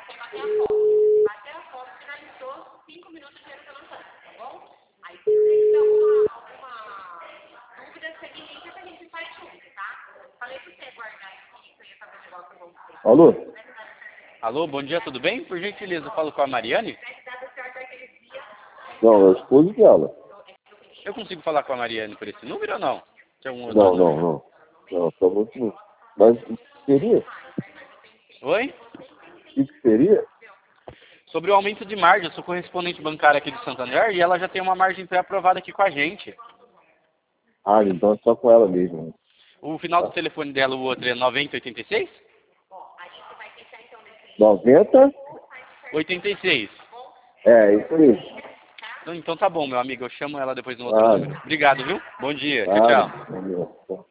Bater a foto, finalizou, 5 minutos de dinheiro pelo tá bom? Aí se você tiver alguma dúvida, você me liga que a gente faz junto, tá? Falei pra você guardar aqui, que eu ia fazer um negócio com você. Alô? Alô, bom dia, tudo bem? Por gentileza, eu falo com a Mariane? Não, é o esposo dela. Eu consigo falar com a Mariane por esse número ou não? Tem algum outro Não, número? não, não. Não, tá muito. Mas o que seria? Oi? O que seria? Sobre o aumento de margem, eu sou correspondente bancário aqui do Santander e ela já tem uma margem pré-aprovada aqui com a gente. Ah, então é só com ela mesmo. Né? O final do telefone dela, o outro é 9086? 90? 86. É, isso aí. Então tá bom, meu amigo, eu chamo ela depois no outro número. Obrigado, viu? Bom dia, tchau, Claro. tchau. Valeu.